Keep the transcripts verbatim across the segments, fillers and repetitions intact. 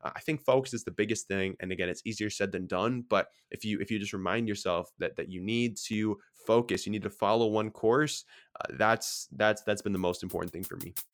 Uh, I think focus is the biggest thing. And again, it's easier said than done. But if you if you just remind yourself that that you need to focus, you need to follow one course, uh, that's that's that's been the most important thing for me.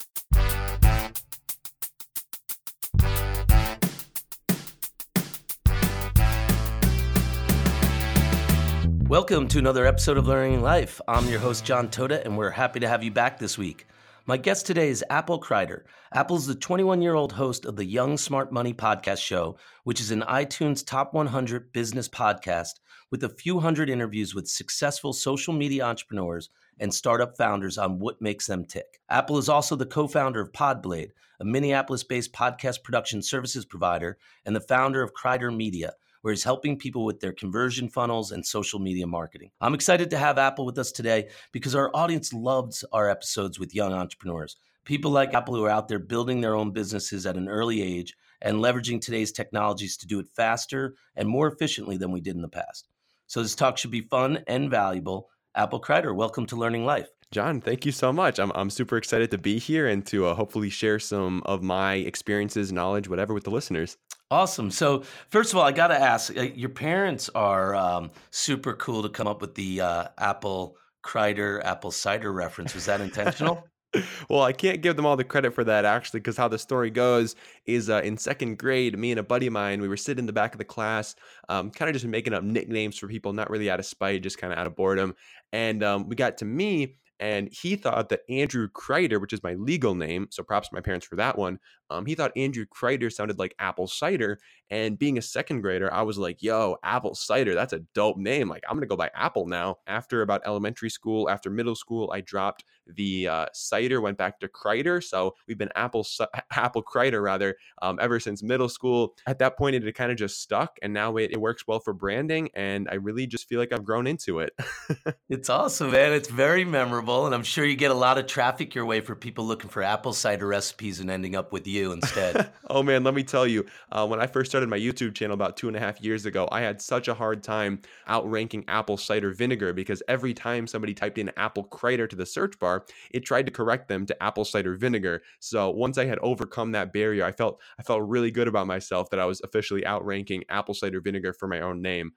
Welcome to another episode of Learning Life. I'm your host, John Toda, and we're happy to have you back this week. My guest today is Apple Kreider. Apple's the twenty-one-year-old host of the Young Smart Money podcast show, which is an iTunes Top one hundred business podcast with a few hundred interviews with successful social media entrepreneurs and startup founders on what makes them tick. Apple is also the co-founder of Podblade, a Minneapolis-based podcast production services provider, and the founder of Kreider Media, where he's helping people with their conversion funnels and social media marketing. I'm excited to have Apple with us today because our audience loves our episodes with young entrepreneurs. People like Apple who are out there building their own businesses at an early age and leveraging today's technologies to do it faster and more efficiently than we did in the past. So this talk should be fun and valuable. Apple Kreider, welcome to Learning Life. John, thank you so much. I'm I'm super excited to be here and to uh, hopefully share some of my experiences, knowledge, whatever with the listeners. Awesome. So first of all, I got to ask, uh, your parents are um, super cool to come up with the uh, Apple Kreider, apple cider reference. Was that intentional? Well, I can't give them all the credit for that actually, because how the story goes is uh, in second grade, me and a buddy of mine, we were sitting in the back of the class, um, kind of just making up nicknames for people, not really out of spite, just kind of out of boredom. And um, we got to me, and he thought that Andrew Kreider, which is my legal name, so props to my parents for that one. Um, he thought Andrew Kreider sounded like apple cider. And being a second grader, I was like, yo, apple cider, that's a dope name. Like, I'm going to go by Apple now. After about elementary school, after middle school, I dropped the uh, cider, went back to Kreider. So we've been Apple Apple Kreider rather um, ever since middle school. At that point, it had kind of just stuck, and now it, it works well for branding. And I really just feel like I've grown into it. It's awesome, man. It's very memorable, and I'm sure you get a lot of traffic your way for people looking for apple cider recipes and ending up with you instead. Oh man, let me tell you, uh, when I first started my YouTube channel about two and a half years ago, I had such a hard time outranking apple cider vinegar because every time somebody typed in apple cider to the search bar, it tried to correct them to apple cider vinegar. So once I had overcome that barrier, I felt I felt really good about myself that I was officially outranking apple cider vinegar for my own name.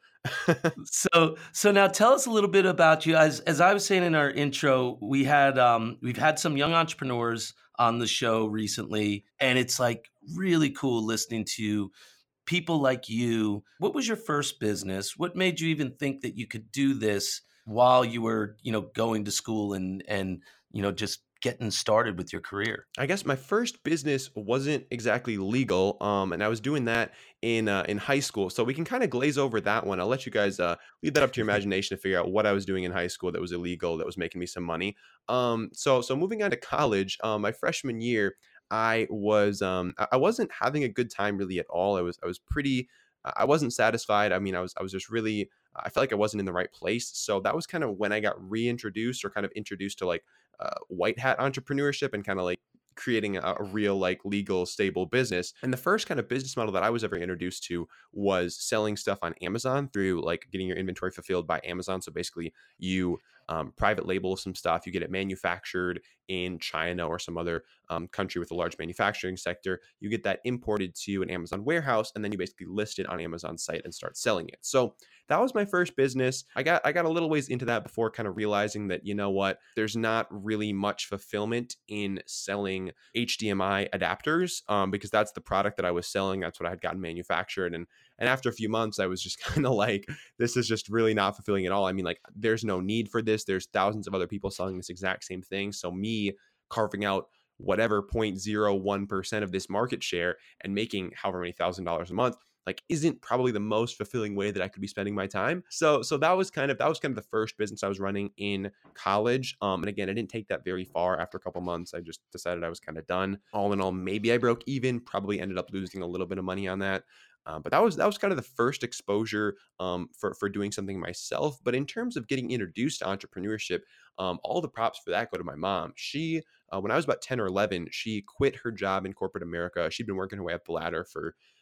So, so now tell us a little bit about you. As as I was saying in our intro, we had um, we've had some young entrepreneurs on the show recently, and it's like really cool listening to people like you. What was your first business? What made you even think that you could do this while you were, you know, going to school and and you know just getting started with your career? I guess my first business wasn't exactly legal, um, and I was doing that in uh, in high school. So we can kind of glaze over that one. I'll let you guys uh, leave that up to your imagination to figure out what I was doing in high school that was illegal, that was making me some money. Um, so so moving on to college, um, my freshman year, I was um, I I wasn't having a good time really at all. I was I was pretty. I wasn't satisfied. I mean, I was I was just really. I felt like I wasn't in the right place. So that was kind of when I got reintroduced or kind of introduced to like uh, white hat entrepreneurship and kind of like creating a, a real like legal stable business. And the first kind of business model that I was ever introduced to was selling stuff on Amazon through like getting your inventory fulfilled by Amazon. So basically you um, private label some stuff, you get it manufactured in China or some other um, country with a large manufacturing sector, you get that imported to an Amazon warehouse, and then you basically list it on Amazon's site and start selling it. So that was my first business. I got I got a little ways into that before kind of realizing that, you know what, there's not really much fulfillment in selling H D M I adapters um, because that's the product that I was selling. That's what I had gotten manufactured. And and after a few months, I was just kind of like, this is just really not fulfilling at all. I mean, like, there's no need for this. There's thousands of other people selling this exact same thing. So me carving out whatever zero point zero one percent of this market share and making however many thousand dollars a month like isn't probably the most fulfilling way that I could be spending my time. So so that was kind of that was kind of the first business I was running in college. Um, and again, I didn't take that very far. After a couple months, I just decided I was kind of done. All in all, maybe I broke even. Probably ended up losing a little bit of money on that. Um, but that was that was kind of the first exposure um, for for doing something myself. But in terms of getting introduced to entrepreneurship, um, all the props for that go to my mom. She, uh, when I was about ten or eleven, she quit her job in corporate America. She'd been working her way up the ladder for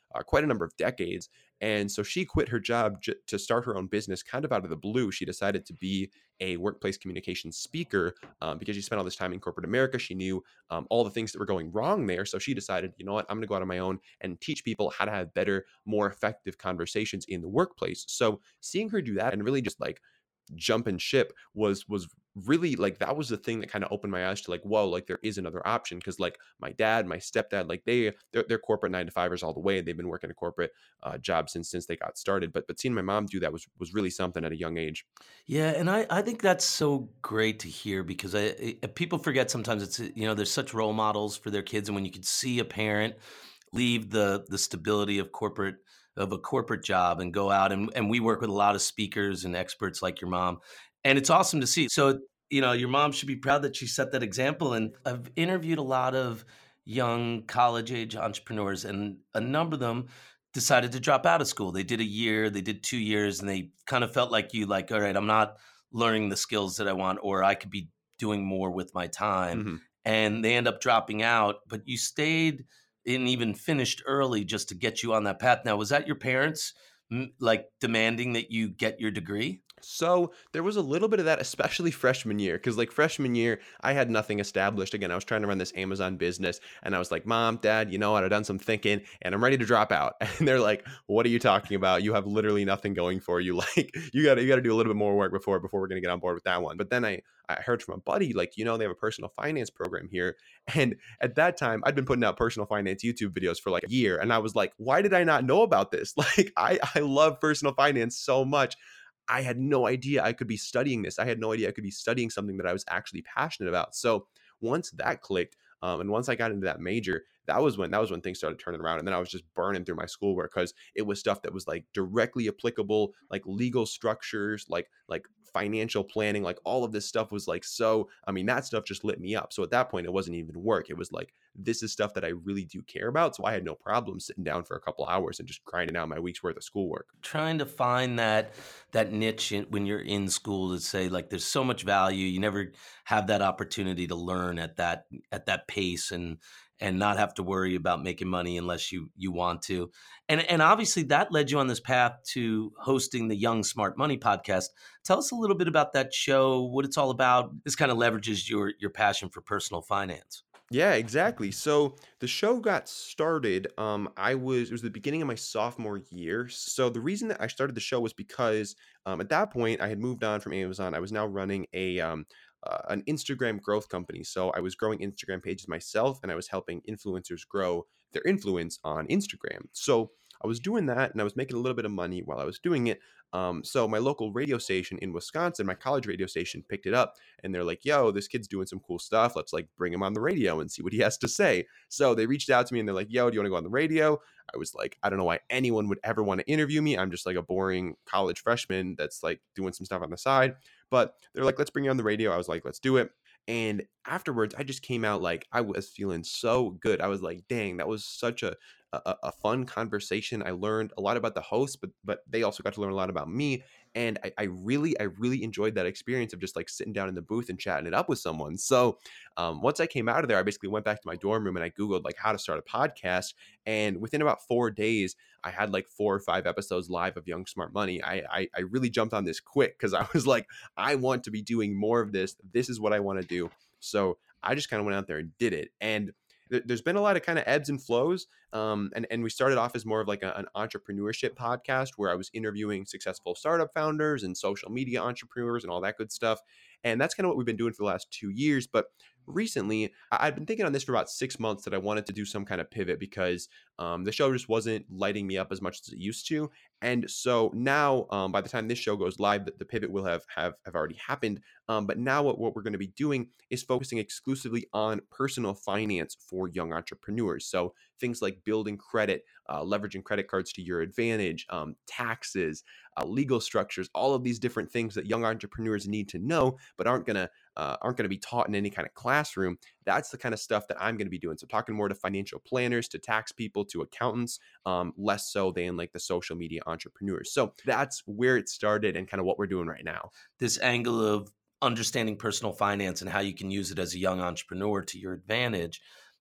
uh, quite a number of decades. And so she quit her job j- to start her own business kind of out of the blue. She decided to be a workplace communications speaker um, because she spent all this time in corporate America. She knew um, all the things that were going wrong there. So she decided, you know what, I'm going to go out on my own and teach people how to have better, more effective conversations in the workplace. So seeing her do that and really just like jump and ship was was really like that was the thing that kind of opened my eyes to like, whoa, like there is another option. Because like my dad, my stepdad, like they they're, they're corporate nine to fivers all the way. They've been working a corporate uh, job since since they got started. But but seeing my mom do that was was really something at a young age. Yeah, and I, I think that's so great to hear because I, I, people forget sometimes it's you know there's such role models for their kids, and when you could see a parent leave the the stability of corporate of a corporate job and go out and, and we work with a lot of speakers and experts like your mom, and it's awesome to see. So you know your mom should be proud that she set that example. And I've interviewed a lot of young college age entrepreneurs, and a number of them decided to drop out of school. They did a year, they did two years, and they kind of felt like you, like, all right, I'm not learning the skills that I want, or I could be doing more with my time. Mhm. And they end up dropping out, but you stayed and even finished early just to get you on that path. Now, was that your parents m- like demanding that you get your degree? So there was a little bit of that, especially freshman year, because like freshman year, I had nothing established. Again, I was trying to run this Amazon business, and I was like, "Mom, Dad, you know what? I've done some thinking, and I'm ready to drop out." And they're like, "What are you talking about? You have literally nothing going for you. Like, you got to you got to do a little bit more work before before we're gonna get on board with that one." But then I I heard from a buddy, like, you know, they have a personal finance program here, and at that time, I'd been putting out personal finance YouTube videos for like a year, and I was like, "Why did I not know about this?" Like, I I love personal finance so much. I had no idea I could be studying this. I had no idea I could be studying something that I was actually passionate about. So once that clicked, um, and once I got into that major, that was when that was when things started turning around. And then I was just burning through my schoolwork because it was stuff that was like directly applicable, like legal structures, like like financial planning, like all of this stuff was like so. I mean, that stuff just lit me up. So at that point, it wasn't even work. It was like this is stuff that I really do care about. So I had no problem sitting down for a couple hours and just grinding out my week's worth of schoolwork. Trying to find that that niche in, when you're in school, to say like there's so much value, you never have that opportunity to learn at that at that pace and and not have to worry about making money unless you you want to. And and obviously that led you on this path to hosting the Young Smart Money podcast. Tell us a little bit about that show, what it's all about. This kind of leverages your your passion for personal finance. Yeah, exactly. So the show got started. Um, I was it was the beginning of my sophomore year. So the reason that I started the show was because um, at that point I had moved on from Amazon. I was now running a um, uh, an Instagram growth company. So I was growing Instagram pages myself, and I was helping influencers grow their influence on Instagram. So I was doing that, and I was making a little bit of money while I was doing it. Um, so my local radio station in Wisconsin, my college radio station, picked it up, and they're like, "Yo, this kid's doing some cool stuff. Let's like bring him on the radio and see what he has to say." So they reached out to me and they're like, "Yo, do you want to go on the radio?" I was like, "I don't know why anyone would ever want to interview me. I'm just like a boring college freshman that's like doing some stuff on the side." But they're like, "Let's bring you on the radio." I was like, "Let's do it." And afterwards, I just came out like I was feeling so good. I was like, "Dang, that was such a a, a fun conversation." I learned a lot about the host, but but they also got to learn a lot about me. And I, I really, I really enjoyed that experience of just like sitting down in the booth and chatting it up with someone. So um, once I came out of there, I basically went back to my dorm room and I Googled like how to start a podcast. And within about four days, I had like four or five episodes live of Young Smart Money. I I, I really jumped on this quick because I was like, I want to be doing more of this. This is what I want to do. So I just kind of went out there and did it. And there- there's been a lot of kind of ebbs and flows. Um, and, and we started off as more of like a, an entrepreneurship podcast where I was interviewing successful startup founders and social media entrepreneurs and all that good stuff. And that's kind of what we've been doing for the last two years. But recently, I- I've been thinking on this for about six months that I wanted to do some kind of pivot because um, the show just wasn't lighting me up as much as it used to. And so now, um, by the time this show goes live, the, the pivot will have, have, have already happened. Um, but now what, what we're going to be doing is focusing exclusively on personal finance for young entrepreneurs. So things like building credit, uh, leveraging credit cards to your advantage, um, taxes, uh, legal structures, all of these different things that young entrepreneurs need to know, but aren't gonna uh, aren't gonna be taught in any kind of classroom. That's the kind of stuff that I'm gonna be doing. So talking more to financial planners, to tax people, to accountants, um, less so than like the social media entrepreneurs. So that's where it started and kind of what we're doing right now. This angle of understanding personal finance and how you can use it as a young entrepreneur to your advantage.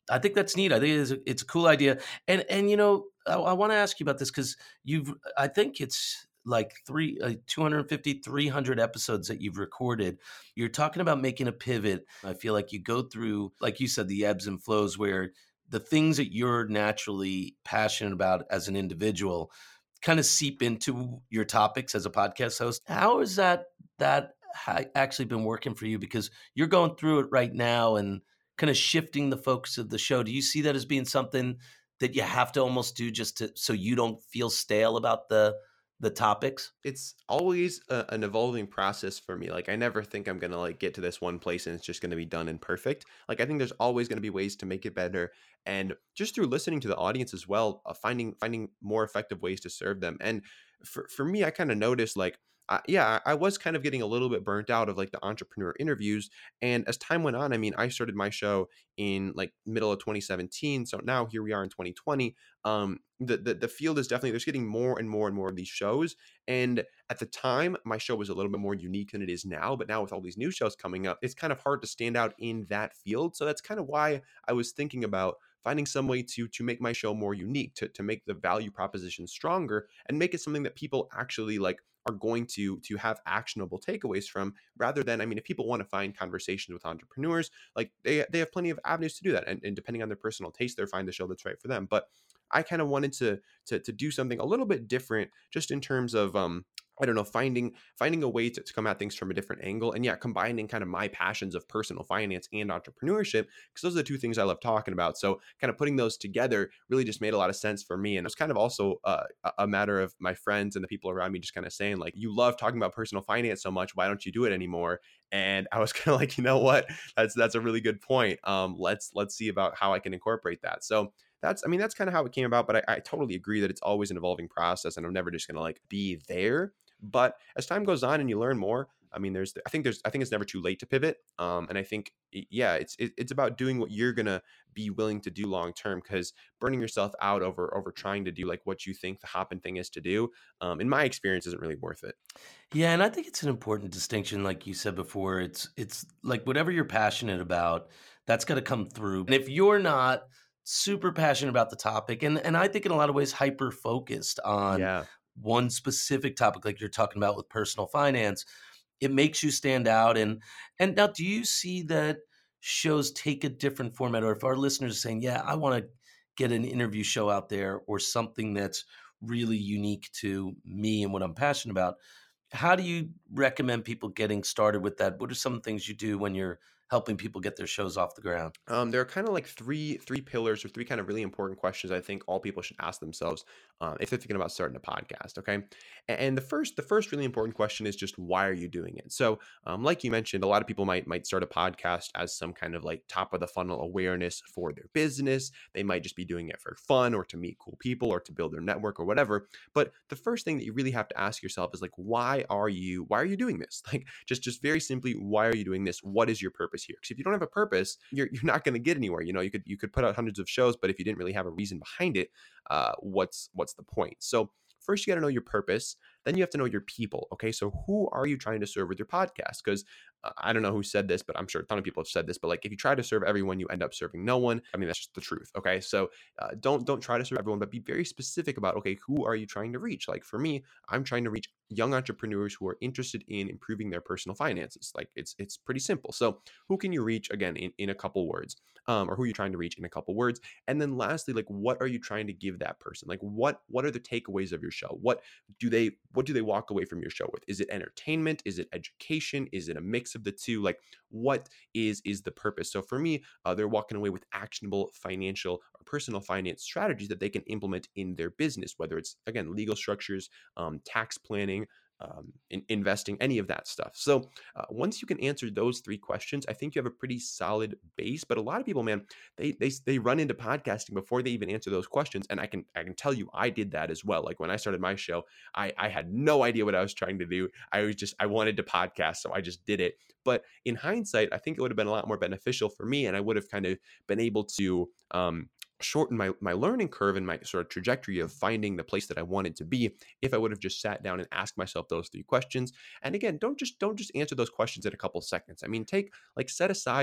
I think that's neat. I think it's a, it's a cool idea. And and you know, I, I want to ask you about this because you've I think it's like three uh, two hundred fifty, three hundred episodes that you've recorded. You're talking about making a pivot. I feel like you go through, like you said, the ebbs and flows where the things that you're naturally passionate about as an individual kind of seep into your topics as a podcast host. How is that that ha- actually been working for you? Because you're going through it right now and kind of shifting the focus of the show. Do you see that as being something that you have to almost do just to so you don't feel stale about the the topics? It's always a, an evolving process for me. Like I never think I'm gonna like get to this one place and it's just gonna be done and perfect. Like I think there's always gonna be ways to make it better, and just through listening to the audience as well, uh, finding finding more effective ways to serve them. And for for me, I kind of noticed like. Uh, yeah, I I was kind of getting a little bit burnt out of like the entrepreneur interviews. And as time went on, I mean, I started my show in like middle of twenty seventeen. So now here we are in twenty twenty. Um, the, the, the field is definitely, there's getting more and more and more of these shows. And at the time, my show was a little bit more unique than it is now. But now with all these new shows coming up, it's kind of hard to stand out in that field. So that's kind of why I was thinking about finding some way to to make my show more unique, to to make the value proposition stronger and make it something that people actually like are going to to have actionable takeaways from, rather than, I mean, if people want to find conversations with entrepreneurs, like they they have plenty of avenues to do that, and, and depending on their personal taste, they'll find the show that's right for them. But I kind of wanted to to to do something a little bit different, just in terms of um I don't know, finding finding a way to, to come at things from a different angle, and yeah, combining kind of my passions of personal finance and entrepreneurship, because those are the two things I love talking about. So kind of putting those together really just made a lot of sense for me. And it was kind of also uh, a a matter of my friends and the people around me just kind of saying like, you love talking about personal finance so much, why don't you do it anymore? And I was kind of like, you know what, that's that's a really good point. Um let's let's see about how I can incorporate that. So that's, I mean, that's kind of how it came about. But I, I totally agree that it's always an evolving process, and I'm never just gonna like be there. But as time goes on and you learn more, I mean, there's, I think there's, I think it's never too late to pivot. Um, and I think, y- yeah, it's, it, it's about doing what you're gonna be willing to do long term, because burning yourself out over over trying to do like what you think the hopping thing is to do, um, in my experience, isn't really worth it. Yeah, and I think it's an important distinction, like you said before. It's it's like whatever you're passionate about, that's got to come through. And if you're not super passionate about the topic, and and I think in a lot of ways hyper focused on Yeah. one specific topic, like you're talking about with personal finance, it makes you stand out. And and now, do you see that shows take a different format, or if our listeners are saying, "Yeah, I want to get an interview show out there or something that's really unique to me and what I'm passionate about," how do you recommend people getting started with that? What are some things you do when you're helping people get their shows off the ground? Um, there are kind of like three three pillars, or three kind of really important questions I think all people should ask themselves, uh, if they're thinking about starting a podcast. Okay, A- and the first the first really important question is just, why are you doing it? So, um, like you mentioned, a lot of people might might start a podcast as some kind of like top of the funnel awareness for their business. They might just be doing it for fun, or to meet cool people, or to build their network, or whatever. But the first thing that you really have to ask yourself is like, why are you why are you doing this? Like, just just very simply, why are you doing this? What is your purpose here? Because if you don't have a purpose, you're you're not going to get anywhere. You know, you could you could put out hundreds of shows, but if you didn't really have a reason behind it, uh, what's what's the point? So first, you got to know your purpose. Then you have to know your people. Okay, so who are you trying to serve with your podcast? Because uh, I don't know who said this, but I'm sure a ton of people have said this. But like, if you try to serve everyone, you end up serving no one. I mean, that's just the truth. Okay, so uh, don't don't try to serve everyone, but be very specific about, okay, who are you trying to reach? Like for me, I'm trying to reach young entrepreneurs who are interested in improving their personal finances. Like it's it's pretty simple. So who can you reach, again, in, in a couple words, um, or who are you trying to reach in a couple words? And then lastly, like, what are you trying to give that person? Like what what are the takeaways of your show? What do they what do they walk away from your show with? Is it entertainment? Is it education? Is it a mix of the two? Like what is is the purpose? So for me, uh, they're walking away with actionable financial or personal finance strategies that they can implement in their business, whether it's, again, legal structures, um, tax planning, um, in, investing, any of that stuff. So uh, once you can answer those three questions, I think you have a pretty solid base. But a lot of people, man, they they they run into podcasting before they even answer those questions, and I can I can tell you, I did that as well. Like when I started my show, I I had no idea what I was trying to do. I was just I wanted to podcast, so I just did it. But in hindsight, I think it would have been a lot more beneficial for me, and I would have kind of been able to um, shorten my my learning curve and my sort of trajectory of finding the place that I wanted to be, if I would have just sat down and asked myself those three questions. And again, don't just don't just answer those questions in a couple seconds. I mean, take like set aside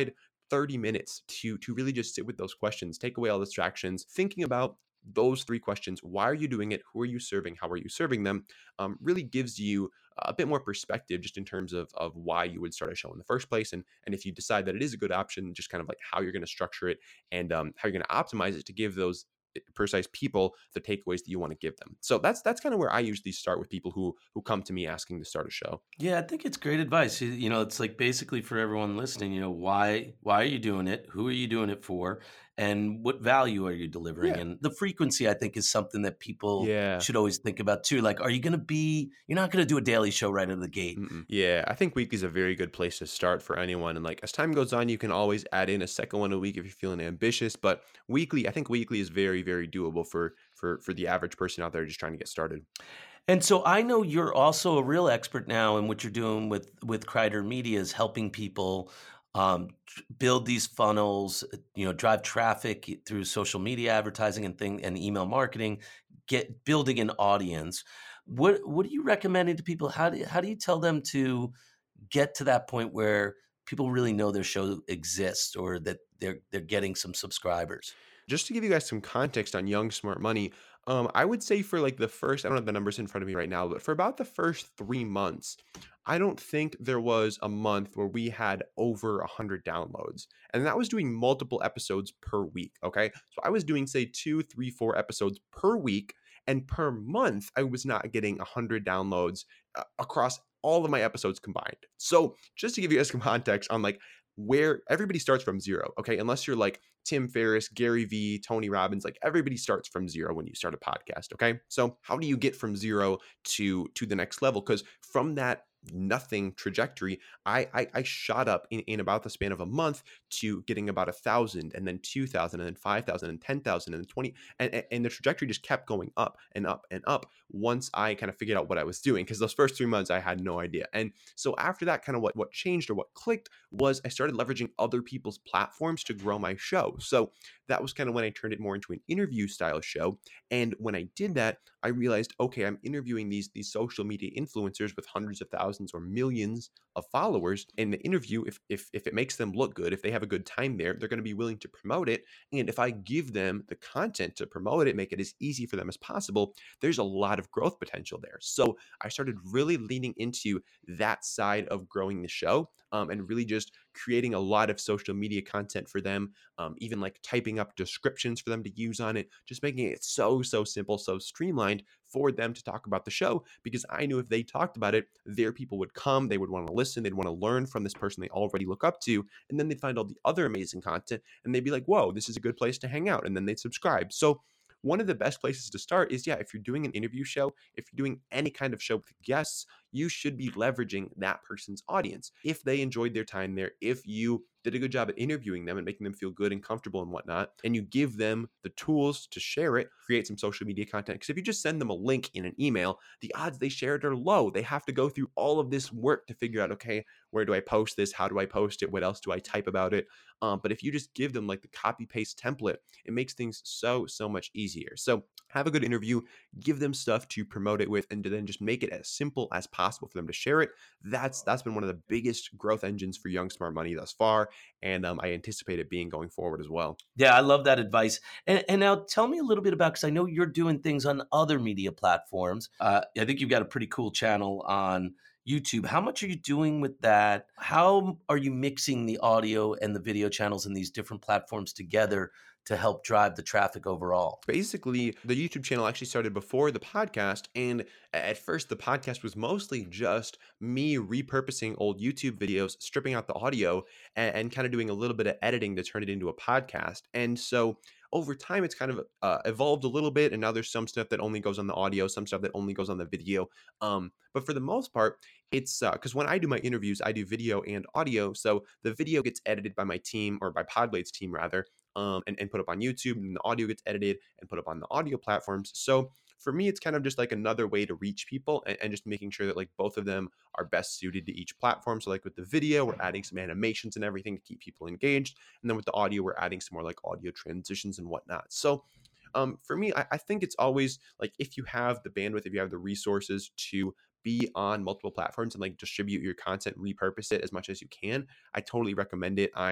thirty minutes to to really just sit with those questions, take away all distractions, thinking about those three questions. Why are you doing it? Who are you serving? How are you serving them? Um, really gives you a bit more perspective just in terms of, of why you would start a show in the first place. And, and if you decide that it is a good option, just kind of like how you're going to structure it and um, how you're going to optimize it to give those precise people the takeaways that you want to give them. So that's that's kind of where I usually start with people who who come to me asking to start a show. Yeah, I think it's great advice. You you know, it's like basically for everyone listening, you know, why why are you doing it? Who are you doing it for? And what value are you delivering? Yeah. And the frequency, I think, is something that people Yeah. should always think about too. Like, are you going to be, you're not going to do a daily show right out of the gate. Mm-mm. Yeah, I think weekly is a very good place to start for anyone. And like as time goes on, you can always add in a second one a week if you're feeling ambitious. But weekly, I think weekly is very, very doable for for for the average person out there just trying to get started. And so I know you're also a real expert now in what you're doing with with Kreider Media is helping people um, tr- build these funnels, uh, you know, drive traffic through social media advertising and thing and email marketing, get building an audience. What what are you recommending to people? How do you, how do you tell them to get to that point where people really know their show exists or that they're they're getting some subscribers? Just to give you guys some context on Young Smart Money, um, I would say for like the first, I don't have the numbers in front of me right now, but for about the first three months, I don't think there was a month where we had over one hundred downloads. And that was doing multiple episodes per week. Okay. So I was doing, say, two, three, four episodes per week. And per month, I was not getting one hundred downloads uh, across all of my episodes combined. So just to give you guys some context on like where everybody starts from zero. Okay. Unless you're like, Tim Ferriss, Gary Vee, Tony Robbins, like everybody starts from zero when you start a podcast, okay? So how do you get from zero to to the next level? Because from that nothing trajectory, I, I I shot up in, in about the span of a month to getting about a thousand and then two thousand and then five thousand and ten thousand and twenty and, and and the trajectory just kept going up and up and up once I kind of figured out what I was doing because those first three months I had no idea. And so after that, kind of what what changed or what clicked was I started leveraging other people's platforms to grow my show. So that was kind of when I turned it more into an interview style show. And when I did that, I realized, okay, I'm interviewing these these social media influencers with hundreds of thousands or millions of followers. In the interview, if if if it makes them look good, if they have a good time there, they're going to be willing to promote it. And if I give them the content to promote it, make it as easy for them as possible, there's a lot of growth potential there. So I started really leaning into that side of growing the show um, and really just creating a lot of social media content for them, um, even like typing up descriptions for them to use on it, just making it so, so simple, so streamlined for them to talk about the show. Because I knew if they talked about it, their people would come, they would want to listen, they'd want to learn from this person they already look up to, and then they'd find all the other amazing content and they'd be like, whoa, this is a good place to hang out. And then they'd subscribe. So one of the best places to start is, yeah, if you're doing an interview show, if you're doing any kind of show with guests, you should be leveraging that person's audience. If they enjoyed their time there, if you did a good job at interviewing them and making them feel good and comfortable and whatnot, and you give them the tools to share it, create some social media content. Because if you just send them a link in an email, the odds they share it are low. They have to go through all of this work to figure out, okay, where do I post this? How do I post it? What else do I type about it? Um, but if you just give them like the copy paste template, it makes things so, so much easier. So have a good interview, give them stuff to promote it with, and to then just make it as simple as possible for them to share it. That's that's been one of the biggest growth engines for Young Smart Money thus far, and um, I anticipate it being going forward as well. Yeah, I love that advice. And, and now tell me a little bit about, because I know you're doing things on other media platforms. Uh, I think you've got a pretty cool channel on YouTube. How much are you doing with that? How are you mixing the audio and the video channels in these different platforms together to help drive the traffic overall? Basically, the YouTube channel actually started before the podcast. And at first, the podcast was mostly just me repurposing old YouTube videos, stripping out the audio, and, and kind of doing a little bit of editing to turn it into a podcast. And so over time, it's kind of uh, evolved a little bit. And now there's some stuff that only goes on the audio, some stuff that only goes on the video. Um, but for the most part, it's because uh, when I do my interviews, I do video and audio. So the video gets edited by my team, or by Podblade's team rather, um, and, and put up on YouTube, and the audio gets edited and put up on the audio platforms. So for me, it's kind of just like another way to reach people, and, and just making sure that like both of them are best suited to each platform. So like with the video, we're adding some animations and everything to keep people engaged. And then with the audio, we're adding some more like audio transitions and whatnot. So um, for me, I, I think it's always like, if you have the bandwidth, if you have the resources to be on multiple platforms and like distribute your content, repurpose it as much as you can, I totally recommend it. I'm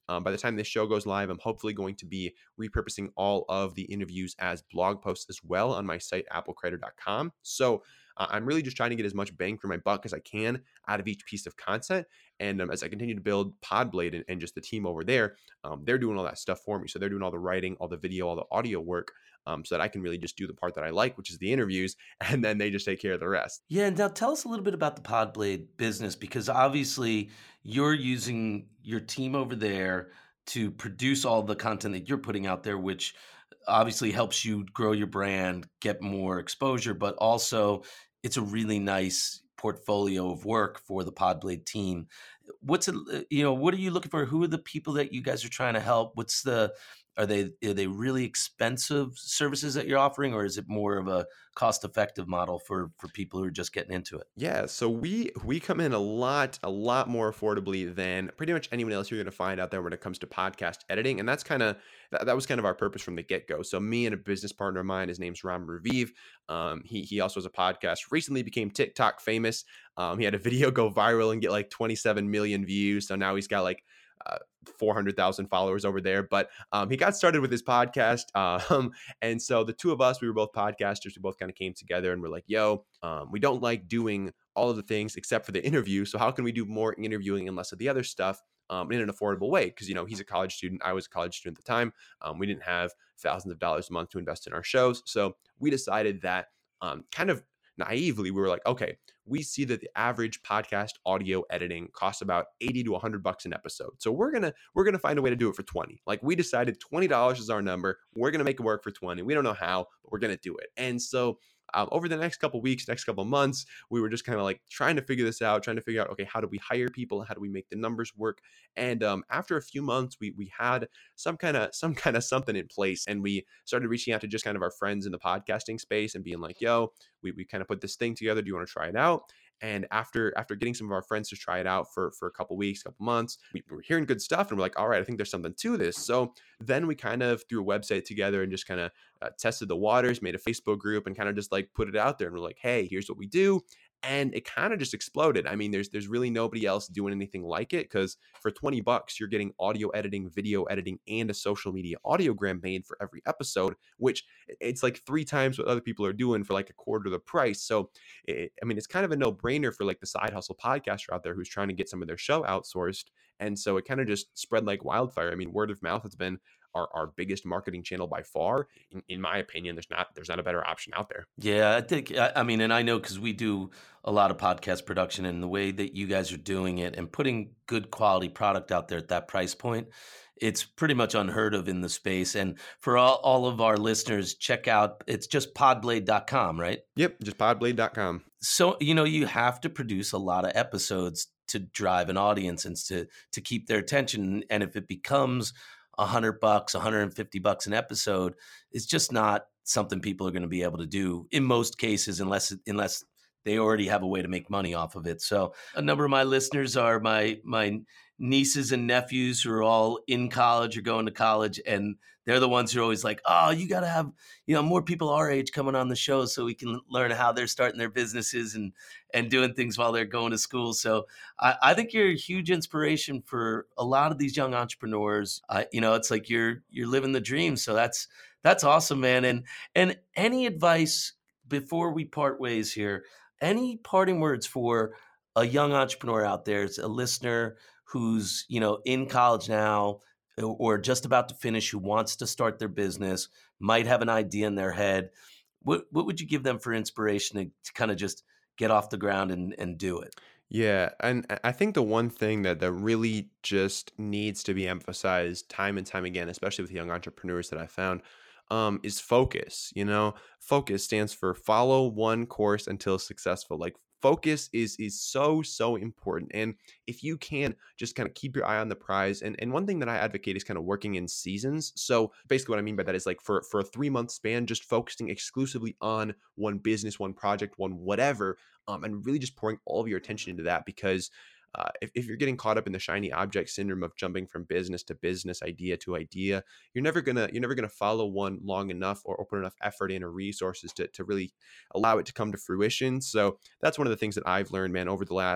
Um, by the time this show goes live, I'm hopefully going to be repurposing all of the interviews as blog posts as well on my site, apple crider dot com. So uh, I'm really just trying to get as much bang for my buck as I can out of each piece of content. And um, as I continue to build Podblade and, and just the team over there, um, they're doing all that stuff for me. So they're doing all the writing, all the video, all the audio work, um, so that I can really just do the part that I like, which is the interviews, and then they just take care of the rest. Yeah, now tell us a little bit about the Podblade business, because obviously you're using your team over there to produce all the content that you're putting out there, which obviously helps you grow your brand, get more exposure, but also it's a really nice portfolio of work for the Podblade team. What's it, uh, you know, what are you looking for? Who are the people that you guys are trying to help? What's the are they are they really expensive services that you're offering, or is it more of a cost-effective model for for people who are just getting into it? Yeah, so we we come in a lot a lot more affordably than pretty much anyone else you're going to find out there when it comes to podcast editing, and that's kind of that, that was kind of our purpose from the get go. So me and a business partner of mine, his name's Ram Raviv. Um, he he also has a podcast. Recently became TikTok famous. Um, he had a video go viral and get like twenty-seven million views. So now he's got like uh, four hundred thousand followers over there. But um, he got started with his podcast. Um, and so the two of us, we were both podcasters. We both kind of came together and we're like, yo, um, we don't like doing all of the things except for the interview. So how can we do more interviewing and less of the other stuff um, in an affordable way? Because, you know, he's a college student. I was a college student at the time. Um, we didn't have thousands of dollars a month to invest in our shows. So we decided that um, kind of naively, we were like, okay, we see that the average podcast audio editing costs about eighty to a hundred bucks an episode. So we're going to we're going to find a way to do it for twenty. Like we decided twenty dollars is our number. We're going to make it work for twenty. We don't know how, but we're going to do it. And so um, over the next couple weeks, next couple months, we were just kind of like trying to figure this out, trying to figure out, okay, how do we hire people? How do we make the numbers work? And um, after a few months, we we had some kind of some kind of something in place, and we started reaching out to just kind of our friends in the podcasting space and being like, yo, we we kind of put this thing together. Do you want to try it out? And after after getting some of our friends to try it out for, for a couple weeks, couple months, we were hearing good stuff. And we're like, all right, I think there's something to this. So then we kind of threw a website together and just kind of uh, tested the waters, made a Facebook group and kind of just like put it out there. And we're like, hey, here's what we do. And it kind of just exploded. I mean, there's there's really nobody else doing anything like it, because for twenty bucks, you're getting audio editing, video editing, and a social media audiogram made for every episode, which it's like three times what other people are doing for like a quarter of the price. So, it, I mean, it's kind of a no-brainer for like the side hustle podcaster out there who's trying to get some of their show outsourced. And so it kind of just spread like wildfire. I mean, word of mouth has been our, our biggest marketing channel by far. In, in my opinion, there's not there's not a better option out there. Yeah, I think, I, I mean, and I know because we do a lot of podcast production, and the way that you guys are doing it and putting good quality product out there at that price point, it's pretty much unheard of in the space. And for all, all of our listeners, check out, it's just podblade dot com, right? Yep, just podblade dot com. So, you know, you have to produce a lot of episodes to drive an audience and to to keep their attention. And if it becomes a hundred bucks, a hundred and fifty bucks an episode, it's just not something people are going to be able to do in most cases, unless unless they already have a way to make money off of it. So a number of my listeners are my my nieces and nephews who are all in college or going to college, and they're the ones who are always like, oh, you got to have, you know, more people our age coming on the show so we can learn how they're starting their businesses and and doing things while they're going to school. So I, I think you're a huge inspiration for a lot of these young entrepreneurs. I, you know, it's like you're you're living the dream. So that's that's awesome, man. And and any advice before we part ways here? Any parting words for a young entrepreneur out there, a listener who's, you know, in college now or just about to finish, who wants to start their business, might have an idea in their head? What what would you give them for inspiration to, to kind of just get off the ground and, and do it? Yeah, and I think the one thing that that really just needs to be emphasized time and time again, especially with young entrepreneurs that I found, um, is focus. You know, focus stands for follow one course until successful. Like focus is is so so important, and if you can just kind of keep your eye on the prize. And and one thing that I advocate is kind of working in seasons. So basically, what I mean by that is like for for a three month span, just focusing exclusively on one business, one project, one whatever, um, and really just pouring all of your attention into that, because uh, if, if you're getting caught up in the shiny object syndrome of jumping from business to business, idea to idea, you're never gonna you're never gonna follow one long enough or, or put enough effort in or resources to to really allow it to come to fruition. So that's one of the things that I've learned, man, over the last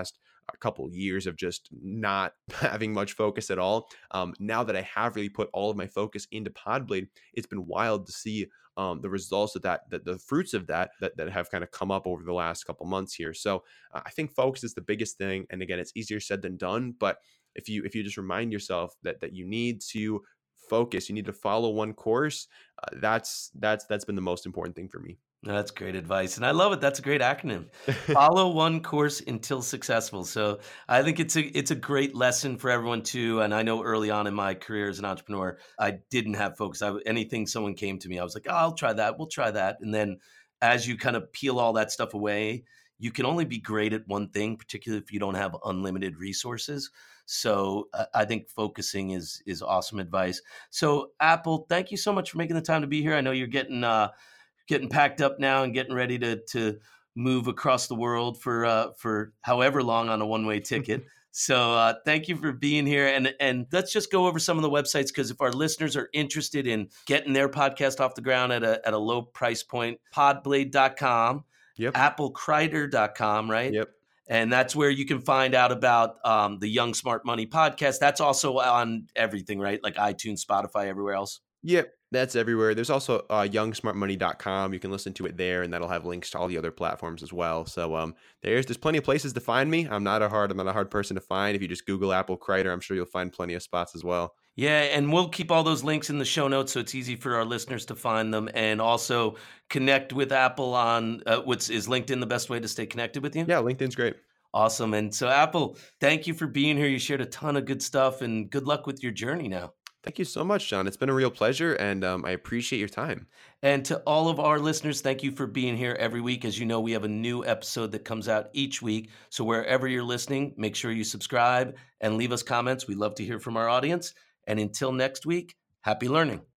a couple years of just not having much focus at all. Um, now that I have really put all of my focus into Podblade, it's been wild to see um, the results of that, that the fruits of that, that that have kind of come up over the last couple months here. So uh, I think focus is the biggest thing. And again, it's easier said than done. But if you if you just remind yourself that that you need to focus, you need to follow one course, uh, that's that's that's been the most important thing for me. That's great advice. And I love it. That's a great acronym. Follow one course until successful. So I think it's a it's a great lesson for everyone too. And I know early on in my career as an entrepreneur, I didn't have focus. I, anything someone came to me, I was like, oh, I'll try that. We'll try that. And then as you kind of peel all that stuff away, you can only be great at one thing, particularly if you don't have unlimited resources. So uh, I think focusing is is awesome advice. So Apple, thank you so much for making the time to be here. I know you're getting uh, getting packed up now and getting ready to to move across the world for uh, for however long on a one way ticket. So uh, thank you for being here, and and let's just go over some of the websites, because if our listeners are interested in getting their podcast off the ground at a at a low price point, podblade dot com, Yep. apple crider dot com, right? Yep. And that's where you can find out about um, the Young Smart Money podcast. That's also on everything, right? Like iTunes, Spotify, everywhere else. Yep, that's everywhere. There's also uh, young smart money dot com. You can listen to it there, and that'll have links to all the other platforms as well. So um, there's there's plenty of places to find me. I'm not a hard I'm not a hard person to find. If you just Google Apple Crider, I'm sure you'll find plenty of spots as well. Yeah, and we'll keep all those links in the show notes so it's easy for our listeners to find them, and also connect with Apple on uh, what's is LinkedIn the best way to stay connected with you? Yeah, LinkedIn's great. Awesome. And so Apple, thank you for being here. You shared a ton of good stuff, and good luck with your journey now. Thank you so much, John. It's been a real pleasure, and um, I appreciate your time. And to all of our listeners, thank you for being here every week. As you know, we have a new episode that comes out each week. So wherever you're listening, make sure you subscribe and leave us comments. We love to hear from our audience. And until next week, happy learning.